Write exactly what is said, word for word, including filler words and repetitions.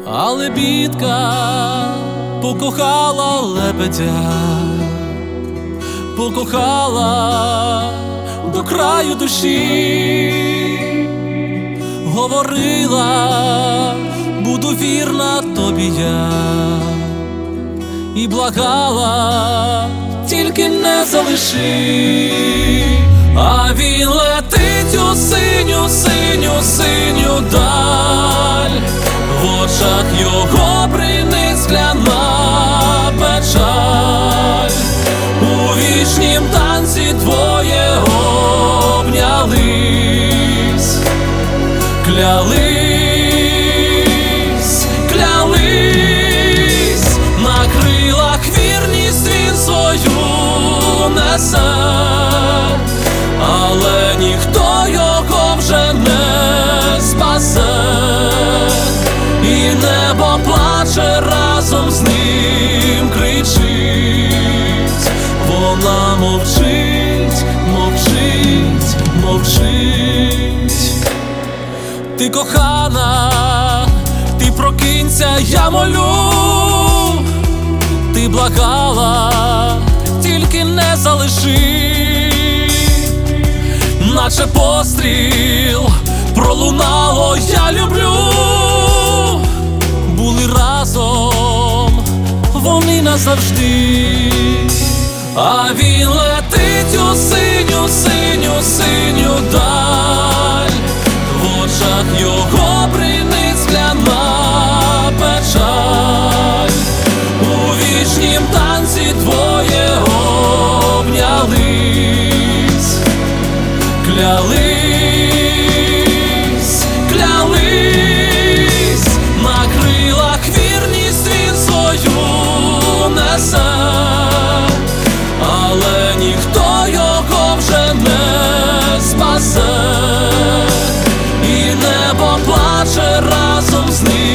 але бідка покохала лебедя, покохала до краю душі, говорила, буду вірна тобі я, і благала, тільки не залиши. А він летить у синю, синю, синю даль, в очах його бринить скляна печаль. У вічнім танці двоє обнялись, клялись, клялись, на крилах вірність він свою несе, але ніхто його вже не спасе, і небо плаче разом з ним, кричить, вона мовчить, мовчить, мовчить. Ти кохана, ти прокинься, я молю, ти благала, тільки не залиши. Наче постріл пролунало, я люблю, були разом вони назавжди. А він летить у синю, синю, синю даль, в очах його бринить скляна печаль. У вічнім танці двоє обнялись, клялись, клялись, на крилах вірність він свою несе, але ніхто його вже не спасе, і небо плаче разом з ним.